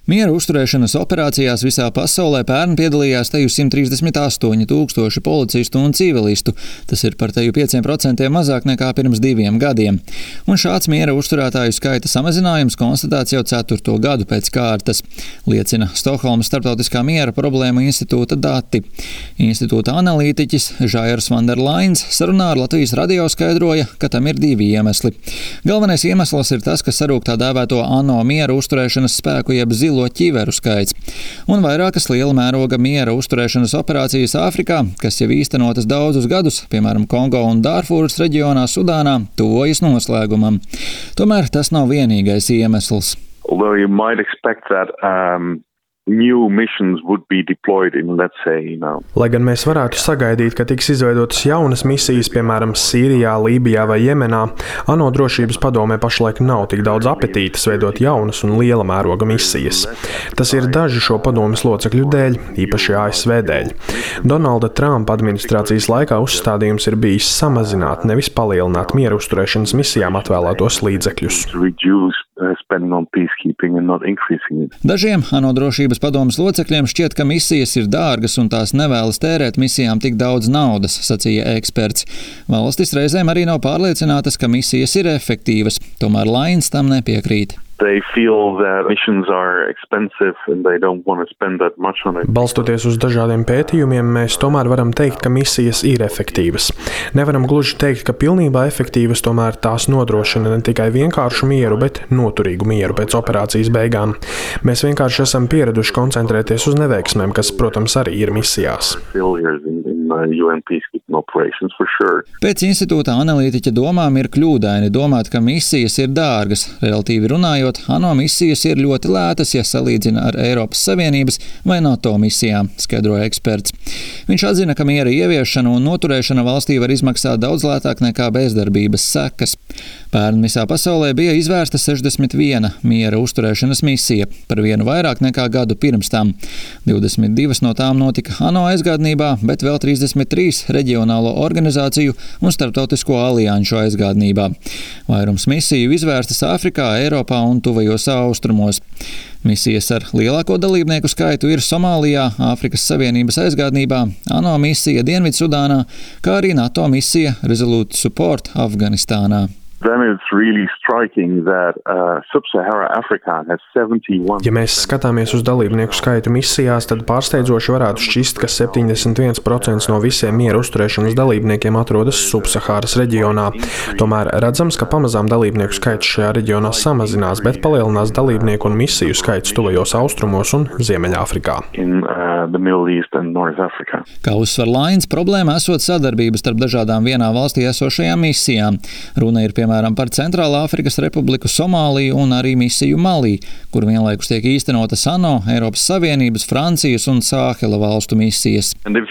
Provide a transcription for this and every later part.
Miera uzturēšanas operācijās visā pasaulē pērn piedalījās teju 138 000 policistu un civilistu. Tas ir par teju 5% mazāk nekā pirms 2 gadiem. Un šāds miera uzturētāju skaita samazinājums konstatēts jau 4. gadu pēc kārtas, liecina Stokholmas Starptautiskā miera problēmu institūta dati. Institūta analītiķis Žairs van der Lains sarunā ar Latvijas radio skaidroja, ka tam ir 2 iemesli. Galvenais iemesls ir tas, ka sarūk tā dēvēto ANO miera uzturēšanas spēku jeb zilo ķiveru skaits, un vairākas liela mēroga miera uzturēšanas operācijas Āfrikā, kas jau īstenotas daudzus gadus, piemēram, Kongo un Dārfūras reģionā Sudānā, tuvojas noslēgumam. Tomēr tas nav vienīgais iemesls. Lai gan mēs varētu sagaidīt, ka tiks izveidotas jaunas misijas, piemēram, Sīrijā, Lībijā vai Jemenā, ANO drošības padomē pašlaik nav tik daudz apetītes veidot jaunas un liela mēroga misijas. Tas ir daži šo padomes locekļu dēļ, īpaši ASV dēļ. Donalda Trumpa administrācijas laikā uzstādījums ir bijis samazināt, nevis palielināt miera uzturēšanas misijām atvēlētos līdzekļus. Dažiem ANO drošības padomes locekļiem šķiet, ka misijas ir dārgas un tās nevēlas tērēt misijām tik daudz naudas, sacīja eksperts. Valstis reizēm arī nav pārliecinātas, ka misijas ir efektīvas, tomēr Lains tam nepiekrīt. Balstoties uz dažādiem pētījumiem, mēs tomēr varam teikt, ka misijas ir efektīvas. Nevaram gluži teikt, ka pilnībā efektīvas, tomēr tās nodrošina ne tikai vienkāršu mieru, bet noturīgu mieru pēc operācijas beigām. Mēs vienkārši esam pieraduši koncentrēties uz neveiksmēm, kas, protams, arī ir misijās. Pēc institūta analītiķa domām ir kļūdaini domāt, ka misijas ir dārgas. Relatīvi runājot, ANO misijas ir ļoti lētas, ja salīdzina ar Eiropas Savienības vai NATO misijām, skaidroja eksperts. Viņš atzina, ka miera ieviešana un noturēšana valstī var izmaksāt daudz lētāk nekā bezdarbības sekas. Pērn visā pasaulē bija izvērsta 61 miera uzturēšanas misija, par vienu vairāk nekā gadu pirms tam. 22 no tām notika ANO aizgādnībā, bet vēl 33 reģionālo organizāciju un starptautisko alianšu aizgādnībā. Vairums misiju izvērstas Āfrikā, Eiropā un tuvajos austrumos. Misijas ar lielāko dalībnieku skaitu ir Somālijā, Āfrikas Savienības aizgādnībā, ANO misija Dienvidsudānā, kā arī NATO misija Resolute Support Afganistānā. Ja mēs skatāmies uz dalībnieku skaitu misijās, tad pārsteidzoši varētu šķist, ka 71% no visiem miera uzturēšanas dalībniekiem atrodas Subsahāras reģionā. Tomēr redzams, ka pamazām dalībnieku skaits šajā reģionā samazinās, bet palielinās dalībnieku un misiju skaits tuvajos austrumos un Ziemeļāfrikā. Kā uzsver Lains, problēma esot sadarbības starp dažādām vienā valstī esošajām misijām. Runa ir piemēram par Centrālā Āfrikas Republiku, Somāliju un arī misiju Malī, kur vienlaikus tiek īstenotas ANO, Eiropas Savienības, Francijas un Sāhela valstu misijas.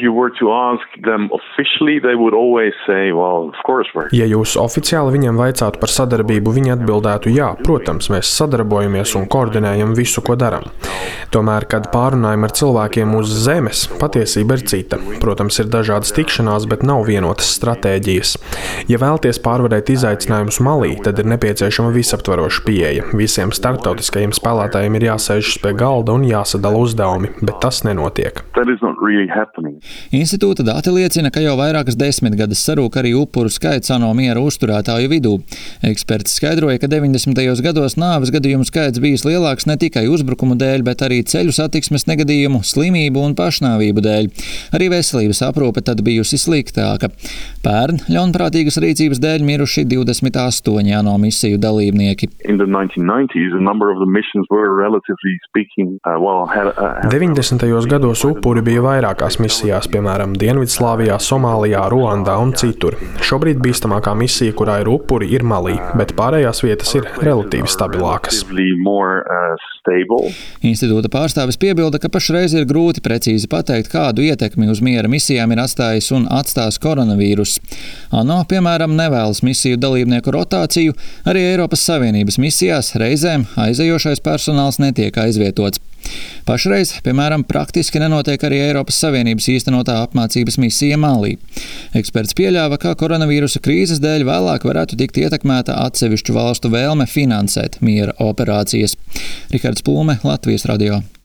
Ja jūs oficiāli viņiem vaicātu par sadarbību, viņi atbildētu jā, protams, mēs sadarbojamies un koordinējam visu, ko daram. Tomēr, kad pārunājam ar cilvēkiem uz zemes, patiesība ir cita. Protams, ir dažādas tikšanās, bet nav vienotas stratēģijas. Ja vēlties pārvarēt izaicinājumus Malī, tad ir nepieciešama visaptvaroša pieeja. Visiem starptautiskajiem spēlētājiem ir jāsēžas pie galda un jāsadala uzdevumi, bet tas nenotiek. Institūta dati liecina, ka jau vairākas desmitgades sarūk arī upuru skaits ANO miera uzturētāju vidū. Eksperts skaidroja, ka 90. gados nāves gadījumu skaits bijis lielāks ne tikai uzbrukumu dēļ, bet arī ceļu satiksmes negadījumu, slimību un pašnāvību dēļ. Arī veselības aprūpe tad bijusi sliktāka. Pērn ļaunprātīgas rīcības dēļ miruši 28 ANO misiju dalībnieki. 90. gados upuri bija vairākās misijās, piemēram, Dienvidslāvijā, Somālijā, Ruandā un citur. Šobrīd bīstamākā misija, kurā ir upuri, ir Malī, bet pārējās vietas ir relatīvi stabilākas. Institūta pārstāvis piebilda, ka pašreiz ir grūti precīzi pateikt, kādu ietekmi uz miera misijām ir atstājis un atstās koronavīruss. ANO, piemēram, nevēlas misiju dalībnieku rotāciju, arī Eiropas Savienības misijās reizēm aizejošais personāls netiek aizvietots. Pašreiz, piemēram, praktiski nenotiek arī Eiropas Savienības īstenotā apmācības misija Malī. Eksperts pieļāva, ka koronavīrusa krīzes dēļ vēlāk varētu tikt ietekmēta atsevišķu valstu vēlme finansēt miera operācijas. Rihards Plūme, Latvijas radio.